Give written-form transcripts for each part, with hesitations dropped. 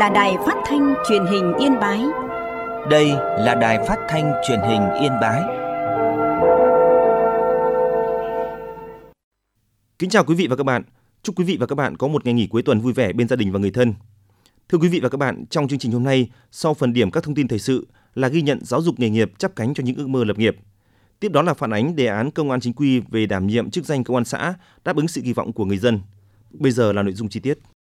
là đài phát thanh truyền hình Yên Bái. Đây là đài phát thanh truyền hình Yên Bái. Kính chào quý vị và các bạn. Chúc quý vị và các bạn có một ngày nghỉ cuối tuần vui vẻ bên gia đình và người thân. Thưa quý vị và các bạn, trong chương trình hôm nay, sau phần điểm các thông tin thời sự là ghi nhận giáo dục nghề nghiệp chắp cánh cho những ước mơ lập nghiệp. Tiếp đó là phản ánh đề án công an chính quy về đảm nhiệm chức danh công an xã đáp ứng sự kỳ vọng của người dân. Bây giờ là nội dung chi tiết.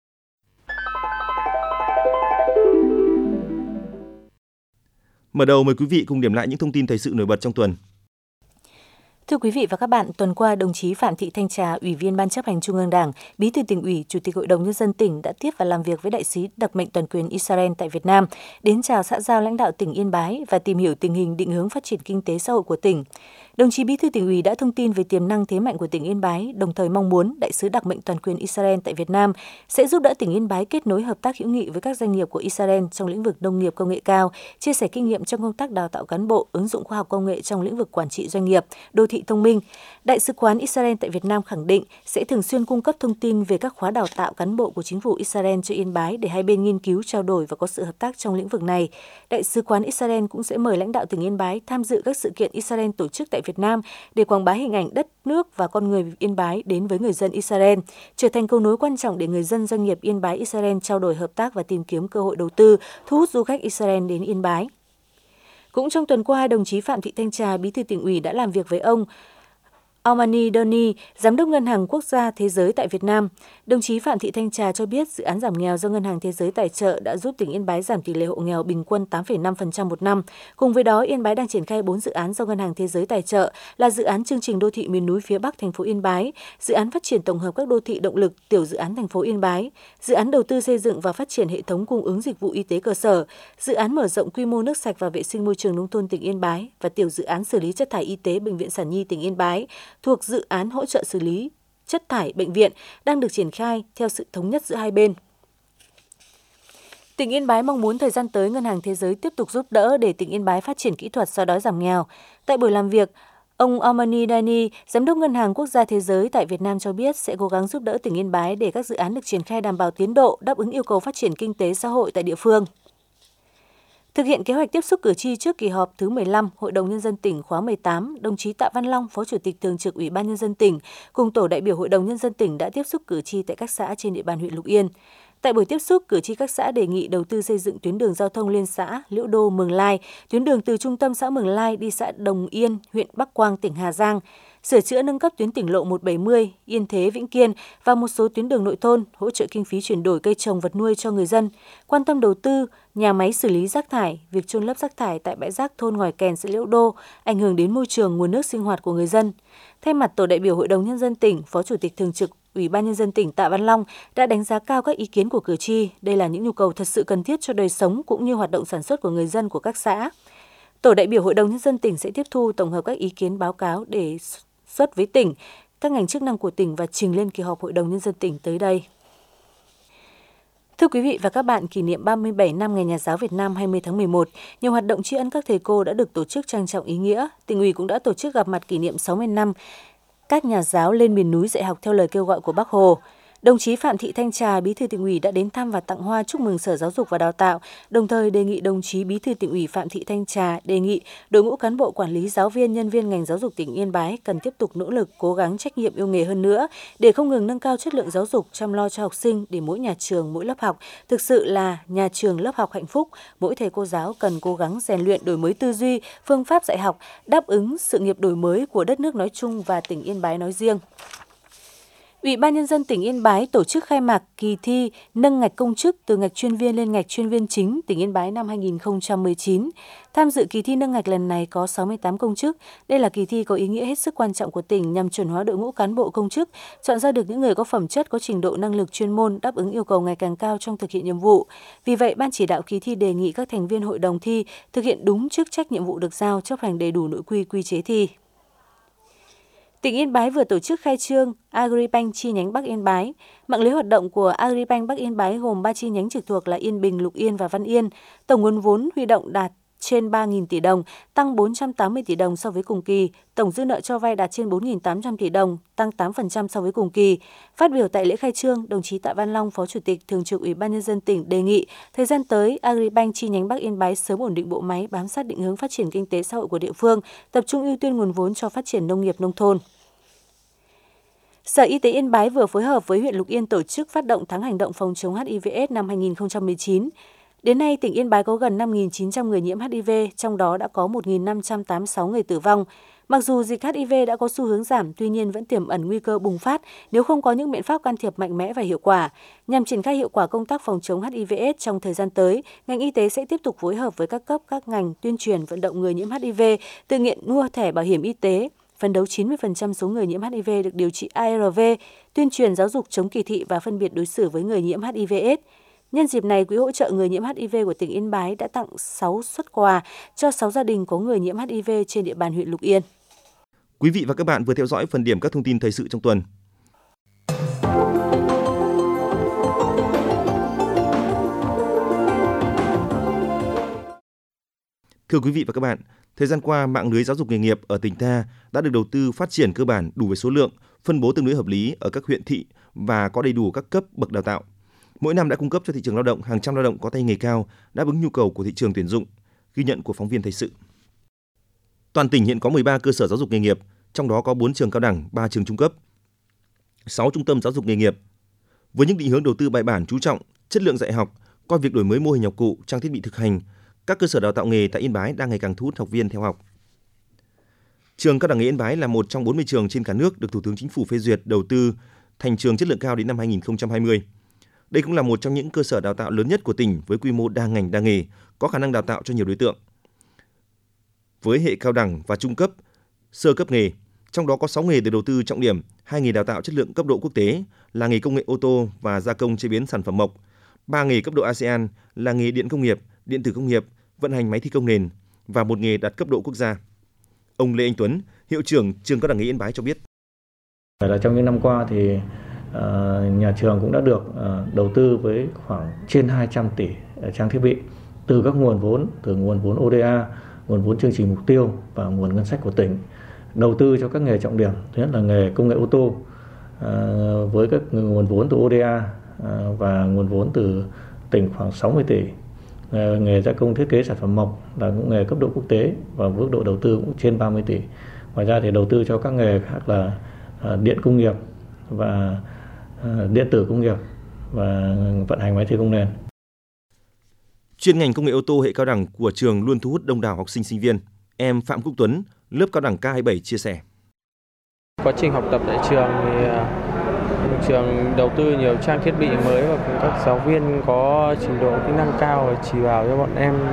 Mở đầu mời quý vị cùng điểm lại những thông tin thời sự nổi bật trong tuần. Thưa quý vị và các bạn, tuần qua, đồng chí Phạm Thị Thanh Trà, Ủy viên Ban Chấp hành Trung ương Đảng, Bí thư Tỉnh ủy, Chủ tịch Hội đồng Nhân dân tỉnh đã tiếp và làm việc với đại sứ đặc mệnh toàn quyền Israel tại Việt Nam, đến chào xã giao lãnh đạo tỉnh Yên Bái và tìm hiểu tình hình định hướng phát triển kinh tế xã hội của tỉnh. Đồng chí Bí thư Tỉnh ủy đã thông tin về tiềm năng thế mạnh của tỉnh Yên Bái, đồng thời mong muốn đại sứ đặc mệnh toàn quyền Israel tại Việt Nam sẽ giúp đỡ tỉnh Yên Bái kết nối hợp tác hữu nghị với các doanh nghiệp của Israel trong lĩnh vực nông nghiệp công nghệ cao, chia sẻ kinh nghiệm trong công tác đào tạo cán bộ, ứng dụng khoa học công nghệ trong lĩnh vực quản trị doanh nghiệp, đô thị thông minh. Đại sứ quán Israel tại Việt Nam khẳng định sẽ thường xuyên cung cấp thông tin về các khóa đào tạo cán bộ của chính phủ Israel cho Yên Bái để hai bên nghiên cứu, trao đổi và có sự hợp tác trong lĩnh vực này. Đại sứ quán Israel cũng sẽ mời lãnh đạo tỉnh Yên Bái tham dự các sự kiện Israel tổ chức tại Việt Nam để quảng bá hình ảnh đất nước và con người Yên Bái đến với người dân Israel, trở thành cầu nối quan trọng để người dân, doanh nghiệp Yên Bái Israel trao đổi hợp tác và tìm kiếm cơ hội đầu tư, thu hút du khách Israel đến Yên Bái. Cũng trong tuần qua, đồng chí Phạm Thị Thanh Trà, Bí thư Tỉnh ủy đã làm việc với ông Almani Doni, Giám đốc Ngân hàng Quốc gia Thế giới tại Việt Nam. Đồng chí Phạm Thị Thanh Trà cho biết dự án giảm nghèo do Ngân hàng Thế giới tài trợ đã giúp tỉnh Yên Bái giảm tỷ lệ hộ nghèo bình quân 8,5% một năm. Cùng với đó, Yên Bái đang triển khai 4 dự án do Ngân hàng Thế giới tài trợ là dự án chương trình đô thị miền núi phía Bắc thành phố Yên Bái, dự án phát triển tổng hợp các đô thị động lực tiểu dự án thành phố Yên Bái, dự án đầu tư xây dựng và phát triển hệ thống cung ứng dịch vụ y tế cơ sở, dự án mở rộng quy mô nước sạch và vệ sinh môi trường nông thôn tỉnh Yên Bái và tiểu dự án xử lý chất thải y tế Bệnh viện Sản Nhi tỉnh Yên Bái thuộc dự án hỗ trợ xử lý chất thải bệnh viện đang được triển khai theo sự thống nhất giữa hai bên. Tỉnh Yên Bái mong muốn thời gian tới Ngân hàng Thế giới tiếp tục giúp đỡ để tỉnh Yên Bái phát triển kỹ thuật xóa đói giảm nghèo. Tại buổi làm việc, ông Almani Dani, Giám đốc Ngân hàng Quốc gia Thế giới tại Việt Nam cho biết sẽ cố gắng giúp đỡ tỉnh Yên Bái để các dự án được triển khai đảm bảo tiến độ, đáp ứng yêu cầu phát triển kinh tế xã hội tại địa phương. Thực hiện kế hoạch tiếp xúc cử tri trước kỳ họp thứ 15 Hội đồng Nhân dân tỉnh khóa 18, đồng chí Tạ Văn Long, Phó Chủ tịch Thường trực Ủy ban Nhân dân tỉnh, cùng tổ đại biểu Hội đồng Nhân dân tỉnh đã tiếp xúc cử tri tại các xã trên địa bàn huyện Lục Yên. Tại buổi tiếp xúc, cử tri các xã đề nghị đầu tư xây dựng tuyến đường giao thông liên xã Liễu Đô, Mường Lai, tuyến đường từ trung tâm xã Mường Lai đi xã Đồng Yên, huyện Bắc Quang, tỉnh Hà Giang, sửa chữa nâng cấp tuyến tỉnh lộ 170 Yên Thế, Vĩnh Kiên và một số tuyến đường nội thôn, hỗ trợ kinh phí chuyển đổi cây trồng vật nuôi cho người dân, quan tâm đầu tư nhà máy xử lý rác thải, việc chôn lấp rác thải tại bãi rác thôn Ngòi Kèn, xã Liễu Đô, ảnh hưởng đến môi trường, nguồn nước sinh hoạt của người dân. Thay mặt tổ đại biểu Hội đồng Nhân dân tỉnh, Phó Chủ tịch Thường trực Ủy ban Nhân dân tỉnh Tạ Văn Long đã đánh giá cao các ý kiến của cử tri. Đây là những nhu cầu thật sự cần thiết cho đời sống cũng như hoạt động sản xuất của người dân của các xã. Tổ đại biểu Hội đồng Nhân dân tỉnh sẽ tiếp thu tổng hợp các ý kiến báo cáo để xuất với tỉnh, các ngành chức năng của tỉnh và trình lên kỳ họp Hội đồng Nhân dân tỉnh tới đây. Thưa quý vị và các bạn, kỷ niệm 37 năm Ngày Nhà giáo Việt Nam 20 tháng 11, nhiều hoạt động tri ân các thầy cô đã được tổ chức trang trọng ý nghĩa. Tỉnh ủy cũng đã tổ chức gặp mặt kỷ niệm 60 năm các nhà giáo lên miền núi dạy học theo lời kêu gọi của Bác Hồ. Đồng chí Phạm Thị Thanh Trà, Bí thư Tỉnh ủy đã đến thăm và tặng hoa chúc mừng Sở Giáo dục và Đào tạo, đồng thời đề nghị đồng chí Bí thư Tỉnh ủy Phạm Thị Thanh Trà đề nghị đội ngũ cán bộ quản lý, giáo viên, nhân viên ngành giáo dục tỉnh Yên Bái cần tiếp tục nỗ lực, cố gắng, trách nhiệm, yêu nghề hơn nữa để không ngừng nâng cao chất lượng giáo dục, chăm lo cho học sinh để mỗi nhà trường, mỗi lớp học thực sự là nhà trường lớp học hạnh phúc. Mỗi thầy cô giáo cần cố gắng rèn luyện, đổi mới tư duy, phương pháp dạy học, đáp ứng sự nghiệp đổi mới của đất nước nói chung và tỉnh Yên Bái nói riêng. Ủy ban Nhân dân tỉnh Yên Bái tổ chức khai mạc kỳ thi nâng ngạch công chức từ ngạch chuyên viên lên ngạch chuyên viên chính tỉnh Yên Bái năm 2019. Tham dự kỳ thi nâng ngạch lần này có 68 công chức. Đây là kỳ thi có ý nghĩa hết sức quan trọng của tỉnh nhằm chuẩn hóa đội ngũ cán bộ công chức, chọn ra được những người có phẩm chất, có trình độ năng lực chuyên môn đáp ứng yêu cầu ngày càng cao trong thực hiện nhiệm vụ. Vì vậy, Ban chỉ đạo kỳ thi đề nghị các thành viên hội đồng thi thực hiện đúng chức trách nhiệm vụ được giao, chấp hành đầy đủ nội quy, quy chế thi. Tỉnh Yên Bái vừa tổ chức khai trương Agribank chi nhánh Bắc Yên Bái. Mạng lưới hoạt động của Agribank Bắc Yên Bái gồm 3 chi nhánh trực thuộc là Yên Bình, Lục Yên và Văn Yên. Tổng nguồn vốn huy động đạt trên 3.000 tỷ đồng, tăng 480 tỷ đồng so với cùng kỳ. Tổng dư nợ cho vay đạt trên 4.800 tỷ đồng, tăng 8% so với cùng kỳ. Phát biểu tại lễ khai trương, đồng chí Tạ Văn Long, Phó Chủ tịch Thường trực Ủy ban Nhân dân tỉnh đề nghị thời gian tới, Agribank chi nhánh Bắc Yên Bái sớm ổn định bộ máy, bám sát định hướng phát triển kinh tế xã hội của địa phương, tập trung ưu tiên nguồn vốn cho phát triển nông nghiệp nông thôn. Sở Y tế Yên Bái vừa phối hợp với huyện Lục Yên tổ chức phát động tháng hành động phòng chống HIV/AIDS năm 2019. Đến nay, tỉnh Yên Bái có gần 5.900 người nhiễm HIV, trong đó đã có 1.586 người tử vong. Mặc dù dịch HIV đã có xu hướng giảm, tuy nhiên vẫn tiềm ẩn nguy cơ bùng phát nếu không có những biện pháp can thiệp mạnh mẽ và hiệu quả. Nhằm triển khai hiệu quả công tác phòng chống HIV/AIDS trong thời gian tới, ngành y tế sẽ tiếp tục phối hợp với các cấp, các ngành tuyên truyền vận động người nhiễm HIV tự nguyện mua thẻ bảo hiểm y tế, phấn đấu 90% số người nhiễm HIV được điều trị ARV, tuyên truyền giáo dục chống kỳ thị và phân biệt đối xử với người nhiễm HIV/AIDS. Nhân dịp này, Quỹ hỗ trợ người nhiễm HIV của tỉnh Yên Bái đã tặng 6 suất quà cho 6 gia đình có người nhiễm HIV trên địa bàn huyện Lục Yên. Quý vị và các bạn vừa theo dõi phần điểm các thông tin thời sự trong tuần. Thưa quý vị và các bạn, thời gian qua, mạng lưới giáo dục nghề nghiệp ở tỉnh ta đã được đầu tư phát triển cơ bản đủ về số lượng, phân bố tương đối hợp lý ở các huyện thị và có đầy đủ các cấp bậc đào tạo. Mỗi năm đã cung cấp cho thị trường lao động hàng trăm lao động có tay nghề cao, đáp ứng nhu cầu của thị trường tuyển dụng. Ghi nhận của phóng viên thời sự. Toàn tỉnh hiện có 13 cơ sở giáo dục nghề nghiệp, trong đó có 4 trường cao đẳng, 3 trường trung cấp, 6 trung tâm giáo dục nghề nghiệp. Với những định hướng đầu tư bài bản chú trọng chất lượng dạy học, coi việc đổi mới mô hình học cụ, trang thiết bị thực hành, các cơ sở đào tạo nghề tại Yên Bái đang ngày càng thu hút học viên theo học. Trường Cao đẳng nghề Yên Bái là một trong 40 trường trên cả nước được Thủ tướng Chính phủ phê duyệt đầu tư thành trường chất lượng cao đến năm 2020. Đây cũng là một trong những cơ sở đào tạo lớn nhất của tỉnh với quy mô đa ngành đa nghề, có khả năng đào tạo cho nhiều đối tượng. Với hệ cao đẳng và trung cấp, sơ cấp nghề, trong đó có 6 nghề được đầu tư trọng điểm, 2 nghề đào tạo chất lượng cấp độ quốc tế là nghề công nghệ ô tô và gia công chế biến sản phẩm mộc, 3 nghề cấp độ ASEAN là nghề điện công nghiệp, điện tử công nghiệp, vận hành máy thi công nền và 1 nghề đạt cấp độ quốc gia. Ông Lê Anh Tuấn, hiệu trưởng trường Cao đẳng nghề Yên Bái cho biết. Trong những năm qua thì nhà trường cũng đã được đầu tư với khoảng trên 200 tỷ trang thiết bị từ các nguồn vốn, từ nguồn vốn ODA, nguồn vốn chương trình mục tiêu và nguồn ngân sách của tỉnh. Đầu tư cho các nghề trọng điểm, thứ nhất là nghề công nghệ ô tô với các nguồn vốn từ ODA và nguồn vốn từ tỉnh khoảng 60 tỷ. Nghề gia công thiết kế sản phẩm mộc là cũng nghề cấp độ quốc tế và mức độ đầu tư cũng trên 30 tỷ. Ngoài ra thì đầu tư cho các nghề khác là điện công nghiệp và điện tử công nghiệp và vận hành máy thi công nền. Chuyên ngành công nghệ ô tô hệ cao đẳng của trường luôn thu hút đông đảo học sinh sinh viên. Em Phạm Quốc Tuấn, lớp cao đẳng K27 chia sẻ. Quá trình học tập tại trường thì trường đầu tư nhiều trang thiết bị mới và các giáo viên có trình độ kỹ năng cao và chỉ bảo cho bọn em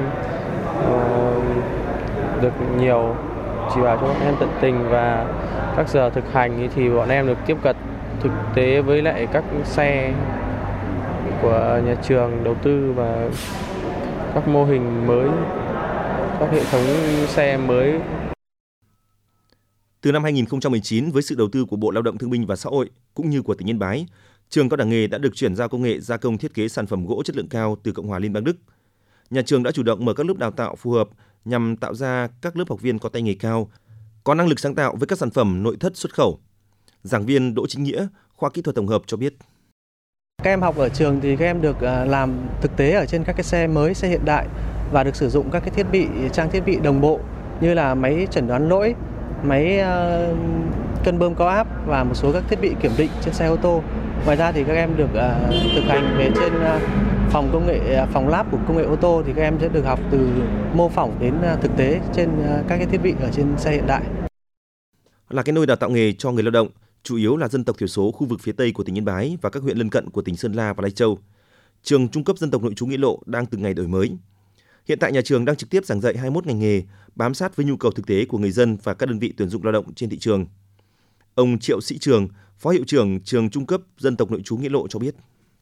được nhiều, chỉ bảo cho bọn em tận tình, và các giờ thực hành thì bọn em được tiếp cận thực tế với lại các xe của nhà trường đầu tư và các mô hình mới, các hệ thống xe mới. Từ năm 2019, với sự đầu tư của Bộ Lao động Thương binh và Xã hội cũng như của tỉnh Yên Bái, trường Cao đẳng nghề đã được chuyển giao công nghệ gia công thiết kế sản phẩm gỗ chất lượng cao từ Cộng hòa Liên bang Đức. Nhà trường đã chủ động mở các lớp đào tạo phù hợp nhằm tạo ra các lớp học viên có tay nghề cao, có năng lực sáng tạo với các sản phẩm nội thất xuất khẩu. Giảng viên Đỗ Chính Nghĩa, khoa kỹ thuật tổng hợp cho biết. Các em học ở trường thì các em được làm thực tế ở trên các cái xe mới, xe hiện đại và được sử dụng các cái thiết bị, trang thiết bị đồng bộ như là máy chẩn đoán lỗi, máy cân bơm cao áp và một số các thiết bị kiểm định trên xe ô tô. Ngoài ra thì các em được thực hành về trên phòng lab của công nghệ ô tô thì các em sẽ được học từ mô phỏng đến thực tế trên các cái thiết bị ở trên xe hiện đại. Là cái nôi đào tạo nghề cho người lao động, chủ yếu là dân tộc thiểu số khu vực phía Tây của tỉnh Yên Bái và các huyện lân cận của tỉnh Sơn La và Lai Châu. Trường Trung cấp Dân tộc Nội trú Nghĩa Lộ đang từng ngày đổi mới. Hiện tại nhà trường đang trực tiếp giảng dạy 21 ngành nghề, bám sát với nhu cầu thực tế của người dân và các đơn vị tuyển dụng lao động trên thị trường. Ông Triệu Sĩ Trường, Phó hiệu trưởng Trường Trung cấp Dân tộc Nội trú Nghĩa Lộ cho biết.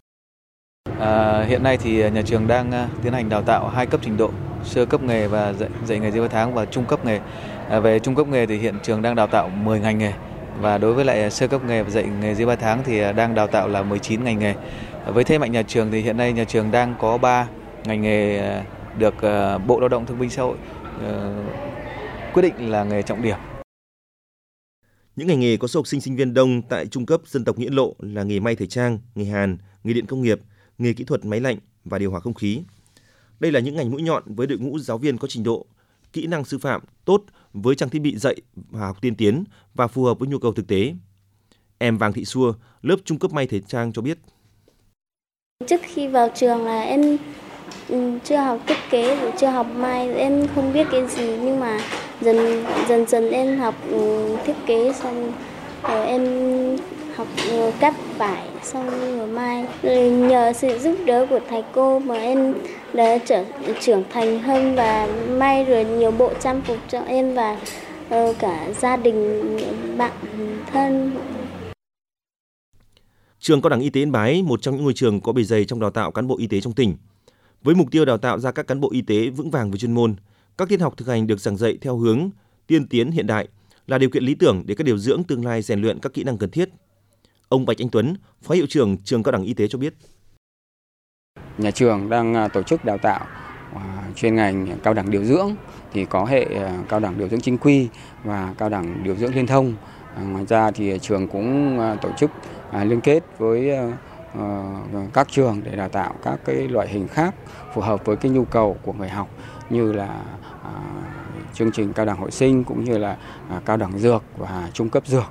Hiện nay thì nhà trường đang tiến hành đào tạo 2 cấp trình độ, sơ cấp nghề và dạy nghề dưới 3 tháng và trung cấp nghề. Về trung cấp nghề thì hiện trường đang đào tạo 10 ngành nghề, và đối với lại sơ cấp nghề và dạy nghề dưới 3 tháng thì đang đào tạo là 19 ngành nghề. Với thế mạnh nhà trường thì hiện nay nhà trường đang có 3 ngành nghề được Bộ Lao động Thương binh Xã hội quyết định là nghề trọng điểm. Những ngành nghề có số học sinh sinh viên đông tại trung cấp dân tộc Nghĩa Lộ là nghề may thời trang, nghề hàn, nghề điện công nghiệp, nghề kỹ thuật máy lạnh và điều hòa không khí. Đây là những ngành mũi nhọn với đội ngũ giáo viên có trình độ, kỹ năng sư phạm tốt với trang thiết bị dạy và học tiên tiến và phù hợp với nhu cầu thực tế. Em Vàng Thị Xua, lớp trung cấp may thời trang cho biết. Trước khi vào trường là em chưa học thiết kế, chưa học may, em không biết cái gì, nhưng mà dần em học thiết kế, xong rồi em học cắt vải, xong rồi may. Rồi nhờ sự giúp đỡ của thầy cô mà em đã trưởng thành hơn và may rồi nhiều bộ trang phục cho em và cả gia đình, bạn thân. Trường Cao đẳng Y tế Yên Bái, một trong những ngôi trường có bề dày trong đào tạo cán bộ y tế trong tỉnh. Với mục tiêu đào tạo ra các cán bộ y tế vững vàng về chuyên môn, các tiết học thực hành được giảng dạy theo hướng tiên tiến hiện đại là điều kiện lý tưởng để các điều dưỡng tương lai rèn luyện các kỹ năng cần thiết. Ông Bạch Anh Tuấn, Phó Hiệu trưởng Trường Cao đẳng Y tế cho biết. Nhà trường đang tổ chức đào tạo chuyên ngành cao đẳng điều dưỡng, thì có hệ cao đẳng điều dưỡng chính quy và cao đẳng điều dưỡng liên thông. Ngoài ra thì trường cũng tổ chức liên kết với các trường để đào tạo các cái loại hình khác phù hợp với cái nhu cầu của người học, như là chương trình cao đẳng hội sinh cũng như là cao đẳng dược và trung cấp dược.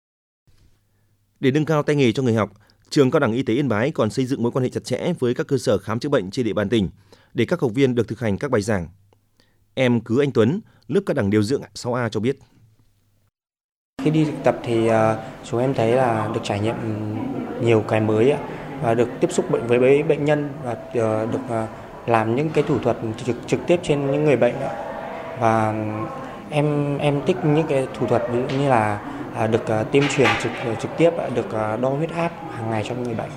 Để nâng cao tay nghề cho người học, Trường Cao đẳng Y tế Yên Bái còn xây dựng mối quan hệ chặt chẽ với các cơ sở khám chữa bệnh trên địa bàn tỉnh để các học viên được thực hành các bài giảng. Em Cứ Anh Tuấn, lớp cao đẳng điều dưỡng 6A cho biết. Khi đi thực tập thì chúng em thấy là được trải nghiệm nhiều cái mới và được tiếp xúc với bệnh nhân và được làm những cái thủ thuật trực tiếp trên những người bệnh. Và em thích những cái thủ thuật ví dụ như là được tiêm truyền trực tiếp, được đo huyết áp hàng ngày cho người bệnh.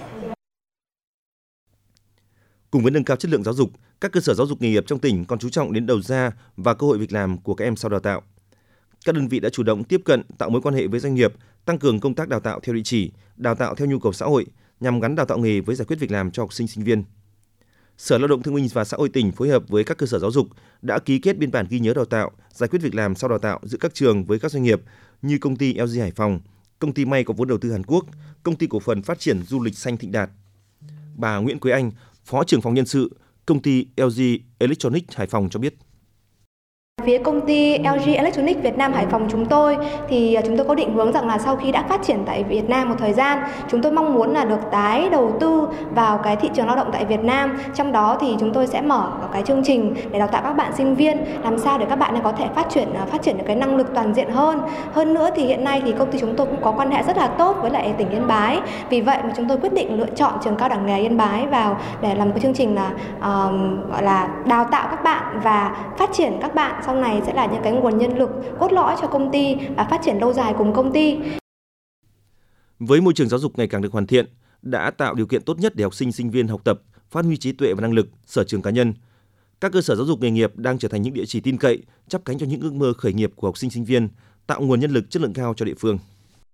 Cùng với nâng cao chất lượng giáo dục, các cơ sở giáo dục nghề nghiệp trong tỉnh còn chú trọng đến đầu ra và cơ hội việc làm của các em sau đào tạo. Các đơn vị đã chủ động tiếp cận, tạo mối quan hệ với doanh nghiệp, tăng cường công tác đào tạo theo địa chỉ, đào tạo theo nhu cầu xã hội nhằm gắn đào tạo nghề với giải quyết việc làm cho học sinh sinh viên. Sở Lao động Thương binh và Xã hội tỉnh phối hợp với các cơ sở giáo dục đã ký kết biên bản ghi nhớ đào tạo, giải quyết việc làm sau đào tạo giữa các trường với các doanh nghiệp như công ty LG Hải Phòng, công ty may có vốn đầu tư Hàn Quốc, công ty cổ phần phát triển du lịch xanh Thịnh Đạt. Bà Nguyễn Quế Anh, Phó trưởng phòng nhân sự, công ty LG Electronics Hải Phòng cho biết. Phía công ty LG Electronics Việt Nam Hải Phòng chúng tôi thì chúng tôi có định hướng rằng là sau khi đã phát triển tại Việt Nam một thời gian, chúng tôi mong muốn là được tái đầu tư vào cái thị trường lao động tại Việt Nam. Trong đó thì chúng tôi sẽ mở cái chương trình để đào tạo các bạn sinh viên làm sao để các bạn có thể phát triển được cái năng lực toàn diện hơn. Hơn nữa thì hiện nay thì công ty chúng tôi cũng có quan hệ rất là tốt với lại tỉnh Yên Bái. Vì vậy mà chúng tôi quyết định lựa chọn trường Cao đẳng nghề Yên Bái vào để làm một cái chương trình là gọi là đào tạo các bạn và phát triển các bạn sau này sẽ là những cái nguồn nhân lực cốt lõi cho công ty và phát triển lâu dài cùng công ty. Với môi trường giáo dục ngày càng được hoàn thiện, đã tạo điều kiện tốt nhất để học sinh sinh viên học tập, phát huy trí tuệ và năng lực, sở trường cá nhân. Các cơ sở giáo dục nghề nghiệp đang trở thành những địa chỉ tin cậy, chắp cánh cho những ước mơ khởi nghiệp của học sinh sinh viên, tạo nguồn nhân lực chất lượng cao cho địa phương.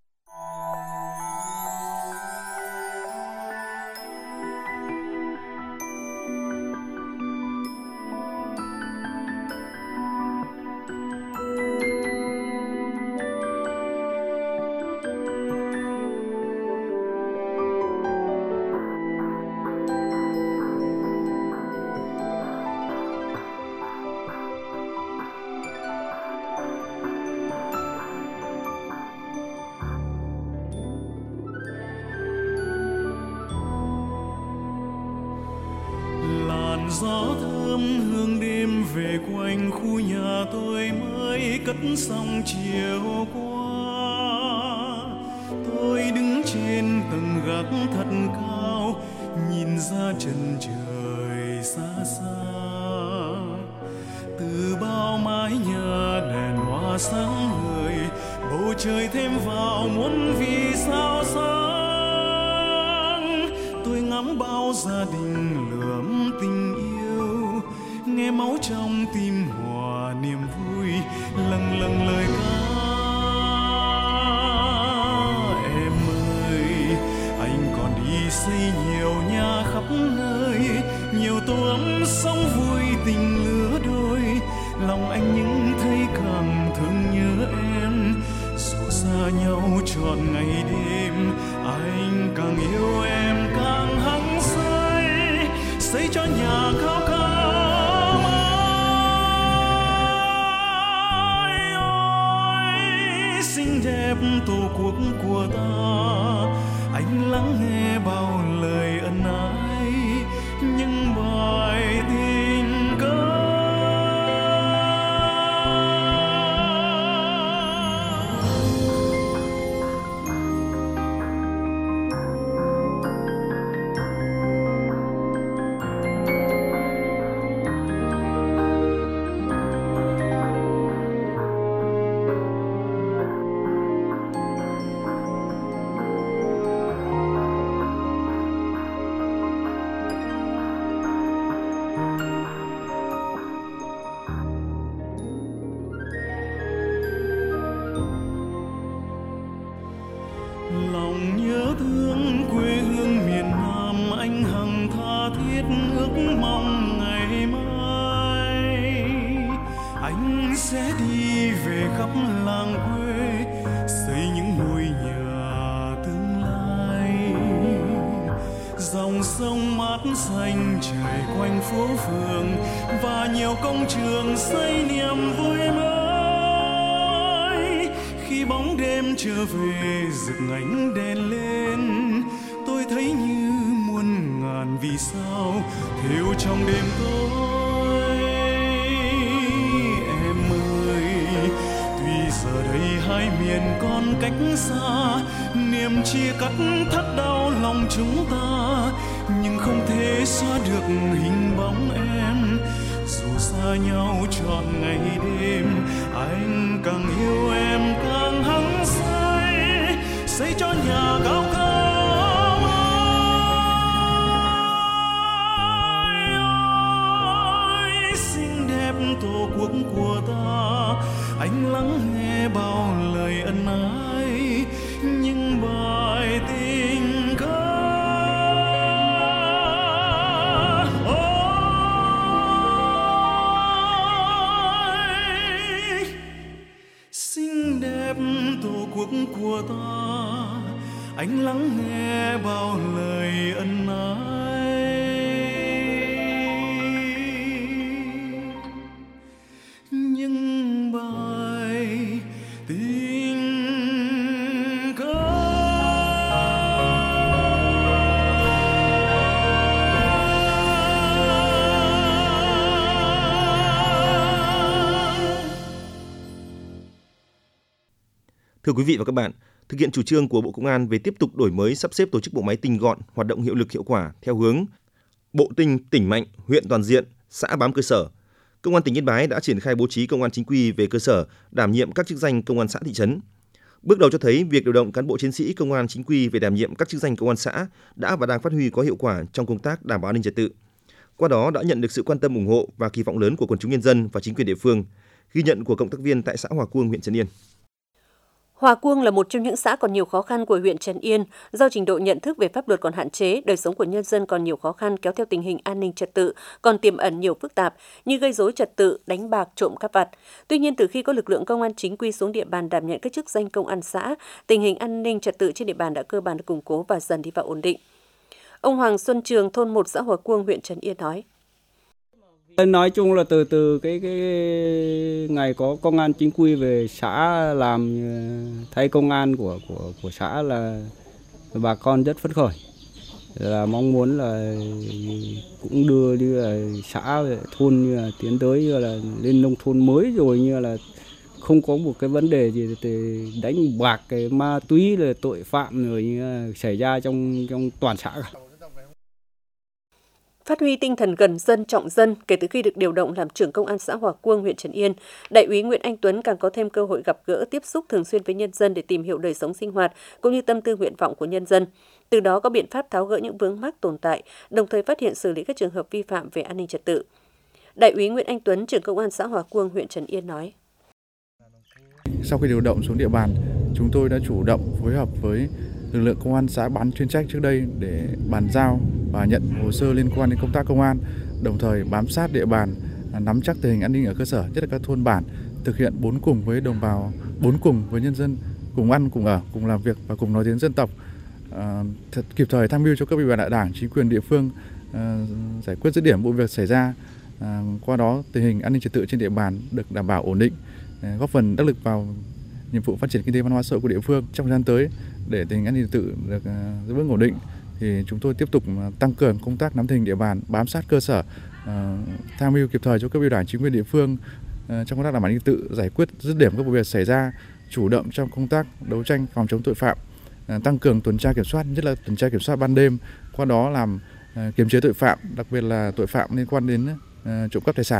Gió thơm hương đêm về quanh khu nhà tôi mới cất xong chiều qua. Tôi đứng trên tầng gác thật cao, nhìn ra chân trời xa xa. Từ bao mái nhà đèn hoa sáng ngời, bầu trời thêm vào muôn vì sao sáng. Tôi ngắm bao gia đình lượm tình yêu, nghe máu trong tim hòa niềm vui, lâng lâng lời ca. Em ơi, anh còn đi xây nhiều nhà khắp nơi, nhiều tổ ấm sống vui tình trọn ngày đêm. Anh càng yêu em càng hăng say, xây cho nhà khao khát. Xinh đẹp tổ quốc của ta, anh lắng nghe bao lời ân ái, những bài tình ca. Lòng nhớ thương quê hương miền Nam, anh hằng tha thiết ước mong ngày mai anh sẽ đi về khắp làng quê, xây những ngôi nhà tương lai. Dòng sông mát xanh chảy quanh phố phường và nhiều công trường xây niềm vui mới. Khi bóng đêm trở về rực ánh đèn lên, tôi thấy như muôn ngàn vì sao thêu trong đêm tối. Em ơi, tuy giờ đây hai miền còn cách xa, niềm chia cắt thắt đau lòng chúng ta, nhưng không thể xóa được hình bóng em. Dù xa nhau trọn ngày đêm, anh càng yêu em càng hăng say, xây cho nhà cao cao. Ôi, xinh đẹp tổ quốc của ta, anh lắng nghe bao lời ân ái, những bài tình ca. Quốc của ta, anh lắng nghe bao lời ân ái, những bài tình ca. Thưa quý vị và các bạn, thực hiện chủ trương của Bộ Công an về tiếp tục đổi mới sắp xếp tổ chức bộ máy tinh gọn, hoạt động hiệu lực hiệu quả theo hướng bộ tinh, tỉnh mạnh, huyện toàn diện, xã bám cơ sở, Công an tỉnh Yên Bái đã triển khai bố trí công an chính quy về cơ sở đảm nhiệm các chức danh công an xã thị trấn. Bước đầu cho thấy việc điều động cán bộ chiến sĩ công an chính quy về đảm nhiệm các chức danh công an xã đã và đang phát huy có hiệu quả trong công tác đảm bảo an ninh trật tự. Qua đó đã nhận được sự quan tâm ủng hộ và kỳ vọng lớn của quần chúng nhân dân và chính quyền địa phương. Ghi nhận của cộng tác viên tại xã Hòa Cuông, huyện Trấn Yên. Hòa Cuông là một trong những xã còn nhiều khó khăn của huyện Trấn Yên. Do trình độ nhận thức về pháp luật còn hạn chế, đời sống của nhân dân còn nhiều khó khăn kéo theo tình hình an ninh trật tự còn tiềm ẩn nhiều phức tạp như gây rối trật tự, đánh bạc, trộm cắp vặt. Tuy nhiên, từ khi có lực lượng công an chính quy xuống địa bàn đảm nhận các chức danh công an xã, tình hình an ninh trật tự trên địa bàn đã cơ bản được củng cố và dần đi vào ổn định. Ông Hoàng Xuân Trường, thôn 1 xã Hòa Cuông, huyện Trấn Yên nói. Nói chung là từ cái ngày có công an chính quy về xã làm thay công an của xã là bà con rất phấn khởi, là mong muốn là cũng đưa như là xã thôn như là tiến tới như là lên nông thôn mới, rồi như là không có một cái vấn đề gì để đánh bạc, cái ma túy là tội phạm rồi như là xảy ra trong toàn xã cả. Phát huy tinh thần gần dân, trọng dân, kể từ khi được điều động làm trưởng công an xã Hòa Cuông, huyện Trấn Yên, Đại úy Nguyễn Anh Tuấn càng có thêm cơ hội gặp gỡ, tiếp xúc thường xuyên với nhân dân để tìm hiểu đời sống sinh hoạt cũng như tâm tư nguyện vọng của nhân dân. Từ đó có biện pháp tháo gỡ những vướng mắc tồn tại, đồng thời phát hiện xử lý các trường hợp vi phạm về an ninh trật tự. Đại úy Nguyễn Anh Tuấn, trưởng công an xã Hòa Cuông, huyện Trấn Yên nói. Sau khi điều động xuống địa bàn, chúng tôi đã chủ động phối hợp với lực lượng công an xã bán chuyên trách trước đây để bàn giao và nhận hồ sơ liên quan đến công tác công an, đồng thời bám sát địa bàn, nắm chắc tình hình an ninh ở cơ sở, nhất là các thôn bản, thực hiện 4 cùng với đồng bào, 4 cùng với nhân dân, cùng ăn, cùng ở, cùng làm việc và cùng nói tiếng dân tộc, thật kịp thời tham mưu cho các vị đảng, chính quyền địa phương giải quyết dứt điểm vụ việc xảy ra. Qua đó tình hình an ninh trật tự trên địa bàn được đảm bảo ổn định, góp phần đắc lực vào nhiệm vụ phát triển kinh tế văn hóa xã hội của địa phương. Trong thời gian tới, để tình hình an ninh trật tự được giữ vững ổn định, thì chúng tôi tiếp tục tăng cường công tác nắm tình hình địa bàn, bám sát cơ sở, tham mưu kịp thời cho các vị đảng, chính quyền địa phương trong công tác đảm bảo an ninh trật tự, giải quyết dứt điểm các vụ việc xảy ra, chủ động trong công tác đấu tranh phòng chống tội phạm, tăng cường tuần tra kiểm soát, nhất là tuần tra kiểm soát ban đêm, qua đó làm kiềm chế tội phạm, đặc biệt là tội phạm liên quan đến trộm cắp tài sản.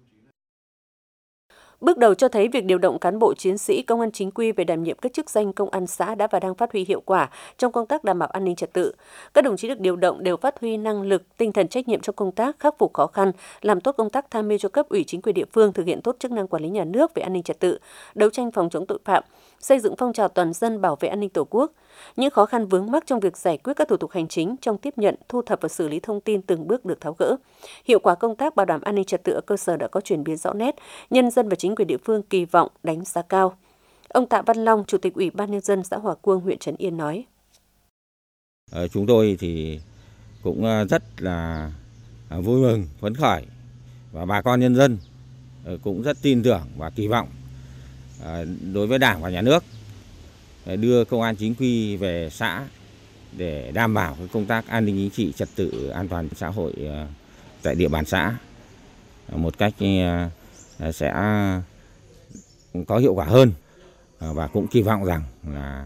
Bước đầu cho thấy việc điều động cán bộ chiến sĩ công an chính quy về đảm nhiệm các chức danh công an xã đã và đang phát huy hiệu quả trong công tác đảm bảo an ninh trật tự. Các đồng chí được điều động đều phát huy năng lực, tinh thần trách nhiệm trong công tác, khắc phục khó khăn, làm tốt công tác tham mưu cho cấp ủy chính quyền địa phương thực hiện tốt chức năng quản lý nhà nước về an ninh trật tự, đấu tranh phòng chống tội phạm, xây dựng phong trào toàn dân bảo vệ an ninh Tổ quốc. Những khó khăn vướng mắc trong việc giải quyết các thủ tục hành chính trong tiếp nhận, thu thập và xử lý thông tin từng bước được tháo gỡ. Hiệu quả công tác bảo đảm an ninh trật tự ở cơ sở đã có chuyển biến rõ nét, nhân dân và chính quyền địa phương kỳ vọng, đánh giá cao. Ông Tạ Văn Long, Chủ tịch Ủy ban Nhân dân xã Hòa Cuông, huyện Trấn Yên nói. Chúng tôi thì cũng rất là vui mừng, phấn khởi và bà con nhân dân cũng rất tin tưởng và kỳ vọng đối với Đảng và Nhà nước đưa công an chính quy về xã để đảm bảo công tác an ninh chính trị, trật tự an toàn xã hội tại địa bàn xã một cách sẽ có hiệu quả hơn, và cũng kỳ vọng rằng là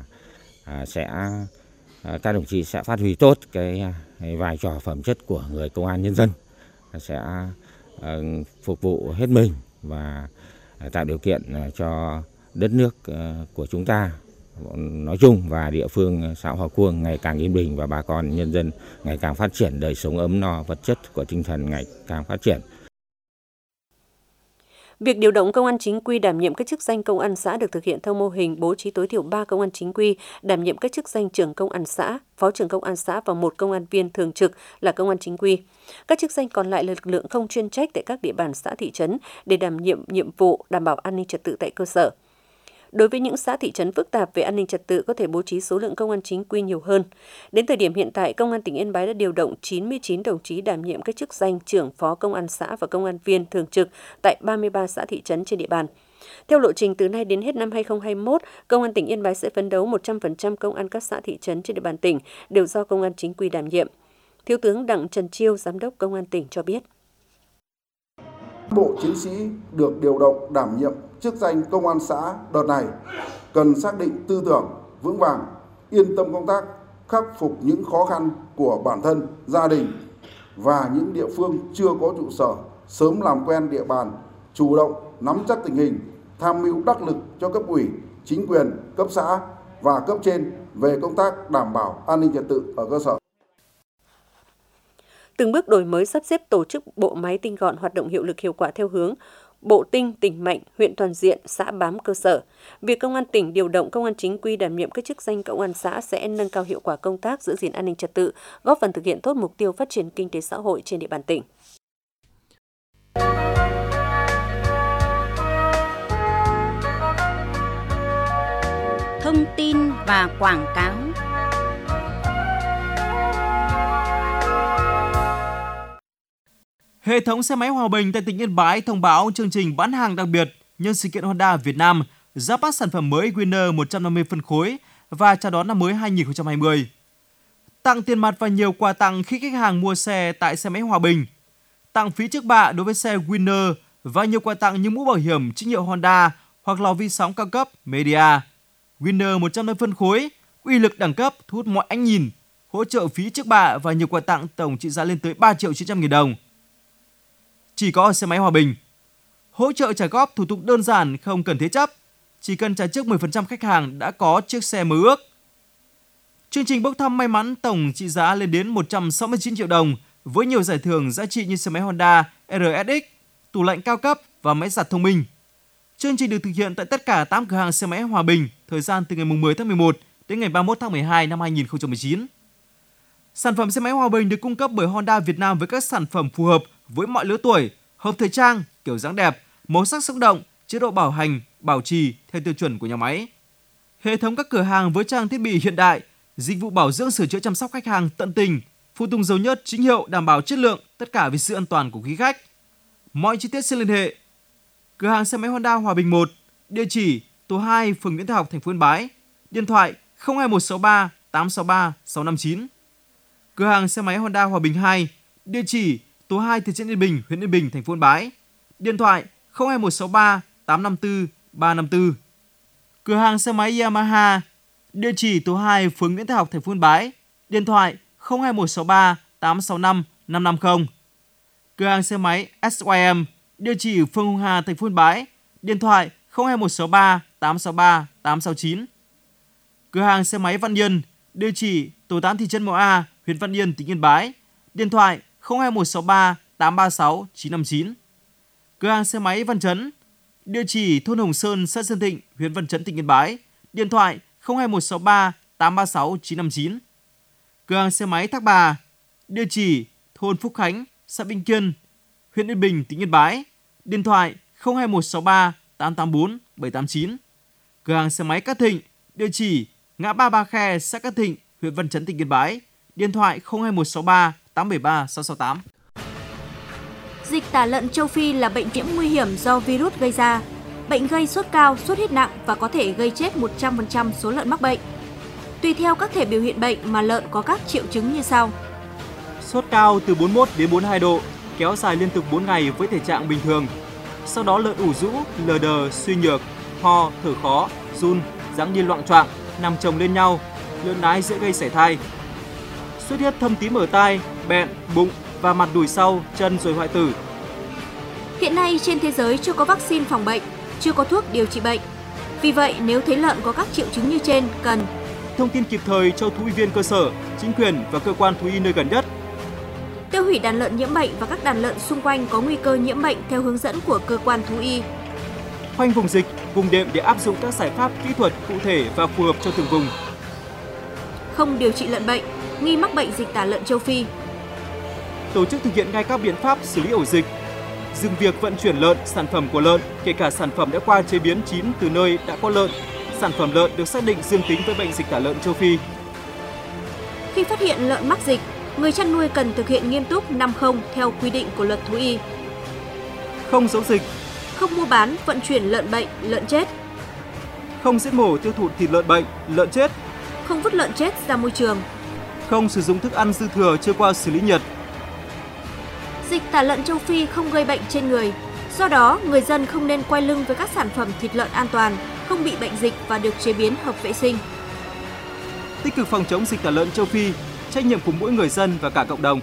các đồng chí sẽ phát huy tốt cái vai trò phẩm chất của người công an nhân dân, sẽ phục vụ hết mình và tạo điều kiện cho đất nước của chúng ta nói chung và địa phương xã Hòa Cuông ngày càng yên bình và bà con nhân dân ngày càng phát triển, đời sống ấm no, vật chất của tinh thần ngày càng phát triển. Việc điều động công an chính quy đảm nhiệm các chức danh công an xã được thực hiện theo mô hình bố trí tối thiểu 3 công an chính quy đảm nhiệm các chức danh trưởng công an xã, phó trưởng công an xã và 1 công an viên thường trực là công an chính quy. Các chức danh còn lại là lực lượng không chuyên trách tại các địa bàn xã thị trấn để đảm nhiệm nhiệm vụ đảm bảo an ninh trật tự tại cơ sở. Đối với những xã thị trấn phức tạp về an ninh trật tự có thể bố trí số lượng công an chính quy nhiều hơn. Đến thời điểm hiện tại, Công an tỉnh Yên Bái đã điều động 99 đồng chí đảm nhiệm các chức danh trưởng phó công an xã và công an viên thường trực tại 33 xã thị trấn trên địa bàn. Theo lộ trình từ nay đến hết năm 2021, Công an tỉnh Yên Bái sẽ phấn đấu 100% công an các xã thị trấn trên địa bàn tỉnh đều do công an chính quy đảm nhiệm. Thiếu tướng Đặng Trần Chiêu, Giám đốc Công an tỉnh cho biết. Bộ chiến sĩ được điều động đảm nhiệm chức danh công an xã đợt này cần xác định tư tưởng vững vàng, yên tâm công tác, khắc phục những khó khăn của bản thân, gia đình và những địa phương chưa có trụ sở, sớm làm quen địa bàn, chủ động nắm chắc tình hình, tham mưu đắc lực cho cấp ủy, chính quyền, cấp xã và cấp trên về công tác đảm bảo an ninh trật tự ở cơ sở. Từng bước đổi mới sắp xếp tổ chức bộ máy tinh gọn, hoạt động hiệu lực hiệu quả theo hướng bộ tinh, tỉnh mạnh, huyện toàn diện, xã bám cơ sở. Việc Công an tỉnh điều động công an chính quy đảm nhiệm các chức danh công an xã sẽ nâng cao hiệu quả công tác giữ gìn an ninh trật tự, góp phần thực hiện tốt mục tiêu phát triển kinh tế xã hội trên địa bàn tỉnh. Thông tin và quảng cáo. Hệ thống xe máy Hòa Bình tại tỉnh Yên Bái thông báo chương trình bán hàng đặc biệt nhân sự kiện Honda Việt Nam ra mắt sản phẩm mới Winner 150 phân khối và chào đón năm mới 2020. Tặng tiền mặt và nhiều quà tặng khi khách hàng mua xe tại xe máy Hòa Bình. Tặng phí trước bạ đối với xe Winner và nhiều quà tặng như mũ bảo hiểm chính hiệu Honda hoặc lò vi sóng cao cấp Media. Winner 150 phân khối, uy lực đẳng cấp thu hút mọi ánh nhìn, hỗ trợ phí trước bạ và nhiều quà tặng tổng trị giá lên tới 3.900.000 đồng. Chỉ có ở xe máy Hòa Bình. Hỗ trợ trả góp thủ tục đơn giản, không cần thế chấp. Chỉ cần trả trước 10% khách hàng đã có chiếc xe mơ ước. Chương trình bốc thăm may mắn tổng trị giá lên đến 169 triệu đồng với nhiều giải thưởng giá trị như xe máy Honda RSX, tủ lạnh cao cấp và máy giặt thông minh. Chương trình được thực hiện tại tất cả 8 cửa hàng xe máy Hòa Bình, thời gian từ ngày 10 tháng 11 đến ngày 31 tháng 12 năm 2019. Sản phẩm xe máy Hòa Bình được cung cấp bởi Honda Việt Nam với các sản phẩm phù hợp với mọi lứa tuổi, hợp thời trang, kiểu dáng đẹp, màu sắc sống động, chế độ bảo hành, bảo trì theo tiêu chuẩn của nhà máy. Hệ thống các cửa hàng với trang thiết bị hiện đại, dịch vụ bảo dưỡng sửa chữa chăm sóc khách hàng tận tình, phụ tùng dầu nhớt chính hiệu đảm bảo chất lượng, tất cả vì sự an toàn của quý khách. Mọi chi tiết xin liên hệ. Cửa hàng xe máy Honda Hòa Bình 1, địa chỉ tổ 2, phường Nguyễn Thái Học, thành phố Yên Bái, điện thoại 02163 863 659. Cửa hàng xe máy Honda Hòa Bình 2, địa chỉ tổ 2, thị trấn Yên Bình, huyện Yên Bình, thành phố Yên Bái, điện thoại 02163 854 354. Cửa hàng xe máy Yamaha, địa chỉ tổ 2, phường Nguyễn Thái Học, thành phố Yên Bái, điện thoại 02163 865 550. Cửa hàng xe máy SYM, địa chỉ phường Hồng Hà, thành phố Yên Bái, điện thoại 02163 863 869. Cửa hàng xe máy Văn Yên, địa chỉ tổ 8, thị trấn Mậu A, huyện Văn Yên, tỉnh Yên Bái, điện thoại 02163 836 959. Cửa hàng xe máy Văn Chấn, địa chỉ thôn Hồng Sơn, xã Sơn Thịnh, huyện Văn Chấn, tỉnh Yên Bái, điện thoại 02163 836 959. Cửa hàng xe máy Thác Bà, địa chỉ thôn Phúc Khánh, xã Vĩnh Kiên, huyện Yên Bình, tỉnh Yên Bái, điện thoại 02163 884 789. Cửa hàng xe máy Cát Thịnh, địa chỉ ngã ba Ba Khe, xã Cát Thịnh, huyện Văn Chấn, tỉnh Yên Bái, điện thoại 02163 873 668. Dịch tả lợn châu Phi là bệnh nhiễm nguy hiểm do virus gây ra. Bệnh gây sốt cao, sốt huyết nặng và có thể gây chết 100% số lợn mắc bệnh. Tùy theo các thể biểu hiện bệnh mà lợn có các triệu chứng như sau. Sốt cao từ 41 đến 42 độ, kéo dài liên tục 4 ngày với thể trạng bình thường. Sau đó lợn ủ rũ, lờ đờ, suy nhược, ho, thở khó, run, dáng đi loạng choạng, nằm chồng lên nhau, lợn nái dễ gây sảy thai. Xuất huyết thâm tím ở tai, bẹn, bụng và mặt đùi sau, chân rồi hoại tử. Hiện nay trên thế giới chưa có vaccine phòng bệnh, chưa có thuốc điều trị bệnh. Vì vậy, nếu thấy lợn có các triệu chứng như trên, cần thông tin kịp thời cho thú y viên cơ sở, chính quyền và cơ quan thú y nơi gần nhất. Tiêu hủy đàn lợn nhiễm bệnh và các đàn lợn xung quanh có nguy cơ nhiễm bệnh theo hướng dẫn của cơ quan thú y. Khoanh vùng dịch, vùng đệm để áp dụng các giải pháp kỹ thuật cụ thể và phù hợp cho từng vùng. Không điều trị lợn bệnh, nghi mắc bệnh dịch tả lợn châu Phi. Tổ chức thực hiện ngay các biện pháp xử lý ổ dịch, dừng việc vận chuyển lợn, sản phẩm của lợn, kể cả sản phẩm đã qua chế biến chín từ nơi đã có lợn, sản phẩm lợn được xác định dương tính với bệnh dịch tả lợn châu Phi. Khi phát hiện lợn mắc dịch, người chăn nuôi cần thực hiện nghiêm túc 5-0 theo quy định của luật thú y. Không giấu dịch, không mua bán, vận chuyển lợn bệnh, lợn chết. Không giết mổ tiêu thụ thịt lợn bệnh, lợn chết. Không vứt lợn chết ra môi trường. Không sử dụng thức ăn dư thừa chưa qua xử lý nhiệt. Dịch tả lợn châu Phi không gây bệnh trên người. Do đó, người dân không nên quay lưng với các sản phẩm thịt lợn an toàn, không bị bệnh dịch và được chế biến hợp vệ sinh. Tích cực phòng chống dịch tả lợn châu Phi, trách nhiệm của mỗi người dân và cả cộng đồng.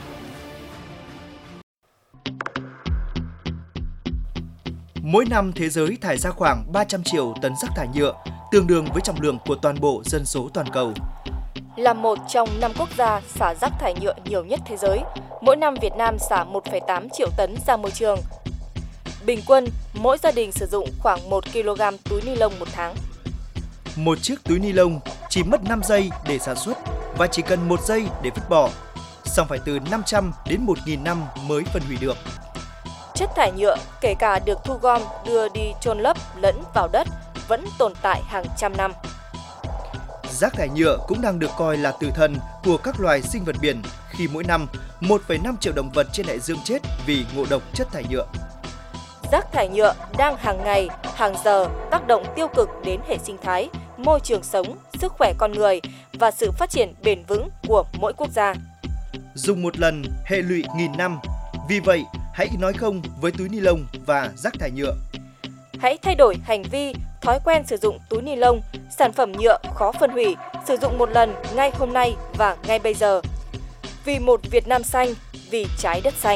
Mỗi năm thế giới thải ra khoảng 300 triệu tấn rác thải nhựa, tương đương với trọng lượng của toàn bộ dân số toàn cầu. Là một trong 5 quốc gia xả rác thải nhựa nhiều nhất thế giới, mỗi năm Việt Nam xả 1,8 triệu tấn ra môi trường. Bình quân, mỗi gia đình sử dụng khoảng 1 kg túi ni lông một tháng. Một chiếc túi ni lông chỉ mất 5 giây để sản xuất và chỉ cần 1 giây để vứt bỏ, song phải từ 500 đến 1.000 năm mới phân hủy được. Chất thải nhựa, kể cả được thu gom, đưa đi chôn lấp lẫn vào đất, vẫn tồn tại hàng trăm năm. Rác thải nhựa cũng đang được coi là tử thần của các loài sinh vật biển khi mỗi năm 1,5 triệu động vật trên đại dương chết vì ngộ độc chất thải nhựa. Rác thải nhựa đang hàng ngày, hàng giờ tác động tiêu cực đến hệ sinh thái, môi trường sống, sức khỏe con người và sự phát triển bền vững của mỗi quốc gia. Dùng một lần, hệ lụy nghìn năm. Vì vậy, hãy nói không với túi ni lông và rác thải nhựa. Hãy thay đổi hành vi, thói quen sử dụng túi ni lông, sản phẩm nhựa khó phân hủy, sử dụng một lần ngay hôm nay và ngay bây giờ. Vì một Việt Nam xanh, vì trái đất xanh.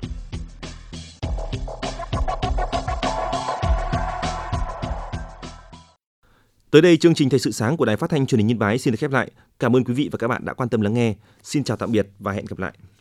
Tới đây, chương trình Thời sự sáng của Đài Phát thanh Truyền hình Yên Bái xin được khép lại. Cảm ơn quý vị và các bạn đã quan tâm lắng nghe. Xin chào tạm biệt và hẹn gặp lại.